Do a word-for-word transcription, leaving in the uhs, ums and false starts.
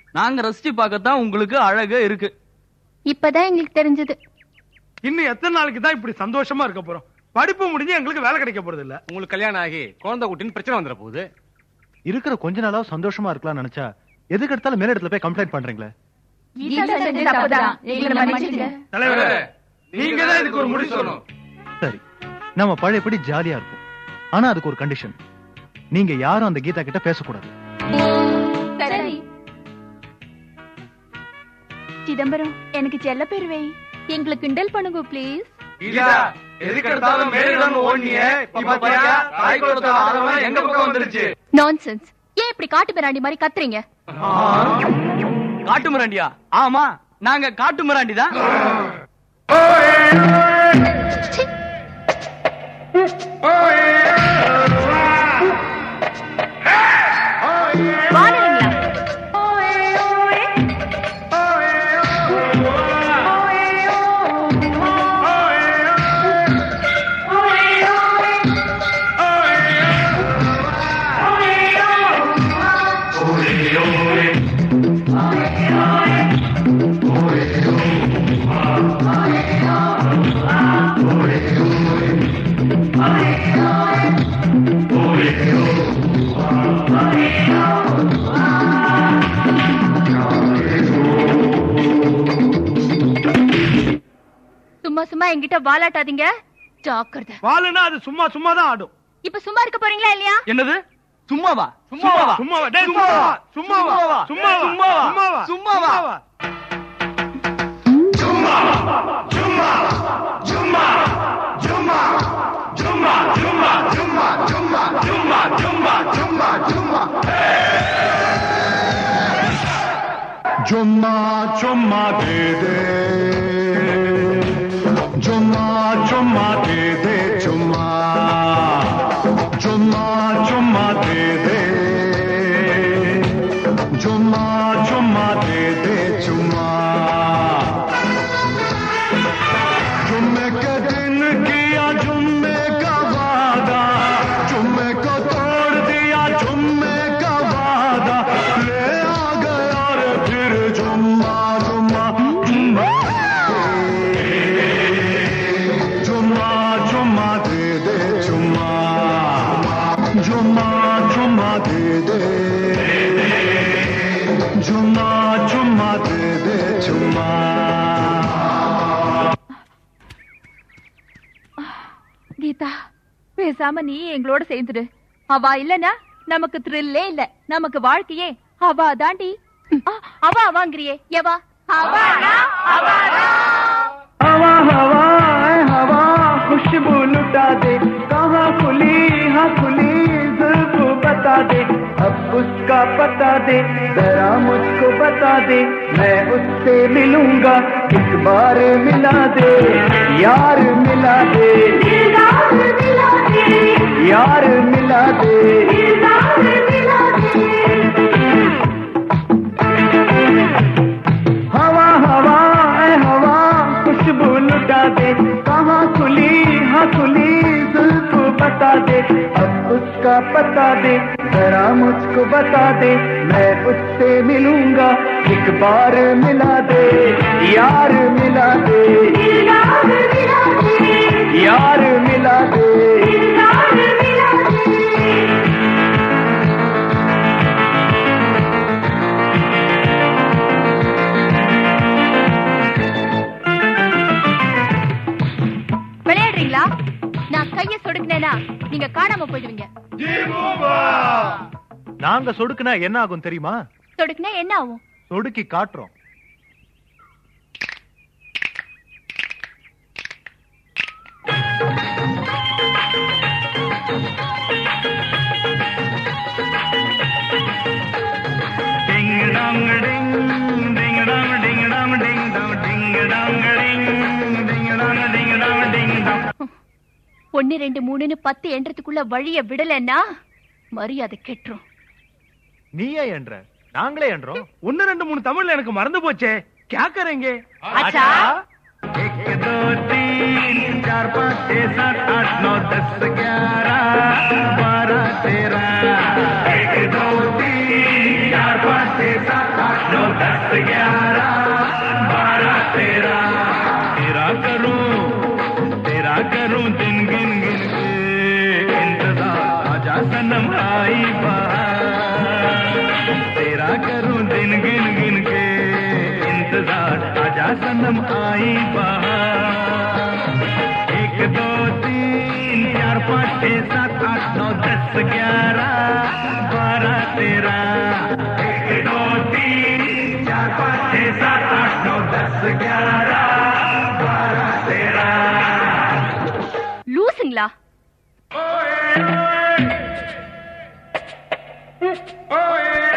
நாங்க ரசிச்சு பார்க்கத்தான் உங்களுக்கு அழகா இருக்கு. இப்பதான் எங்களுக்கு தெரிஞ்சது. இன்னும் எத்தனை நாளைக்கு தான் இப்படி சந்தோஷமா இருக்க போறோம்? படிப்பு முடிஞ்சு எங்களுக்கு வேலை கிடைக்க போறது இல்ல. உங்களுக்கு கல்யாணம் ஆகி குழந்தை குட்டின்னு பிரச்சனை வந்துட போகுது. இருக்கிற கொஞ்ச நாளாவது சந்தோஷமா இருக்கலாம் நினைச்சா எதுக்கு எடுத்தாலும் மேல இடத்துல போய் கம்ப்ளைண்ட் பண்றீங்களே. நீங்க தான் இதுக்கு ஒரு முடிவு சொல்லணும். சரி, நம்ம பழையபடி ஜாலியா இருக்கும். ஆனா அதுக்கு ஒரு கண்டிஷன். நீங்க யாரும் அந்த கீதா கிட்ட பேசக்கூடாது. சரி. சிதம்பரம், எனக்கு செல்ல பேர் வை. எங்களுக்கு கிண்டல் பண்ணுங்க ப்ளீஸ். கீதா, எதுக்கு எடுத்தாலும் மேலிடம் ஓடுனியே, இப்ப பாத்தியா தாய் கொடுத்த ஆதரவு எங்க பக்கம் வந்துருச்சு. நான்சென்ஸ். ஏன் இப்படி காட்டு மிராண்டி மாதிரி கத்துறீங்க? காட்டு மிராண்டியா? ஆமா, நாங்க காட்டு மிராண்டி தான். சும்மா சும்மா என்கிட்ட வாலாட்டாதீங்க. ஜாக்கிரதை. வாலுனா அது சும்மா சும்மா தான் ஆடும். இப்ப சும்மா இருக்க போறீங்களா இல்லையா? என்னது சும்மாவா? சும்மாவா? சும்மாவா? டேய் சும்மாவா? சும்மாவா? சும்மாவா? சும்மாவா? சும்மாவா? जुम्मा चुम्मा दे दे, जुम्मा चुम्मा दे दे, चुम्मा जुम्मा चुम्मा दे दे, जुम्मा चुम्मा दे दे, चुम्मा जुम्मे के दिन किया जुम्मे का वादा, जुम्मे को तोड़ दिया जुम्मे का वादा, ले आ गया रे फिर जुम्मा जुम्मा जुम्मा जुम्मा जुम्मा दे दे, जुम्मा जुम्मा जुम्मा दे दे, जुम्मा जुम्मा दे दे, जुम्मा. கீதா, பேசாம நீ எங்களோட சேர்ந்துடு. அவா இல்லனா நமக்கு த்ரில்லே இல்ல. நமக்கு வாழ்க்கையே அவா தாண்டி. அவா அவாங்கிறியே, எவா அவாடா அவாடா. हवा हवा हवा खुशबू लुटा दे, कहाँ खुली हाँ खुली जुल्फ बता दे, अब उसका पता दे, जरा मुझको बता दे, मैं उससे मिलूंगा, एक बार मिला दे, यार मिला दे, यार मिला दे, यार मिला दे, यार मिला दे. हवा हवा हवा खुशबू लुटा दे, कहाँ खुली हाँ खुली जुल्फ बता दे, अब उसका पता दे, जरा मुझको बता दे, मैं उससे मिलूंगा, एक बार मिला दे, यार मिला दे, यार मिला दे, यार मिला दे, यार मिला दे. விளையாடுறீங்களா? நான் கைய சொடுக்கினேனா நீங்க காணாம போயிடுவீங்க. நாங்க சொடுக்குனா என்ன ஆகும் தெரியுமா? சொடுக்கினா என்ன ஆகும்? சொடுக்கி காட்டுறோம். ஒன்னு ரெண்டு மூணுன்னு பத்து எண்றதுக்குள்ள வழிய விடலன்னா மரியாதை கெட்டுரும். நீயே என்ற, நாங்களே என்றோம். ஒன்னு ரெண்டு மூணு தமிழ்ல எனக்கு மறந்து போச்சே. கேக்கறேங்க. அச்சா एक दो तीन चार पाँच छह सात आठ नौ दस ग्यारह बारह तेरह, एक दो तीन चार पाँच छह सात आठ नौ दस ग्यारह बारह तेरह तेरा करूं तेरा करूं दिन गिन गिन के इंतजार आजा सनम आई बाहर तेरा करूं दिन गिन गिन के इंतजार आजा सनम आई बाहर एक दो तीन चार पाँच छह सात आठ नौ दस ग्यारह बारह तेरह एक दो तीन चार पाँच छह सात आठ नौ दस ग्यारह बारह तेरह லூசுங்களா? ओए ओए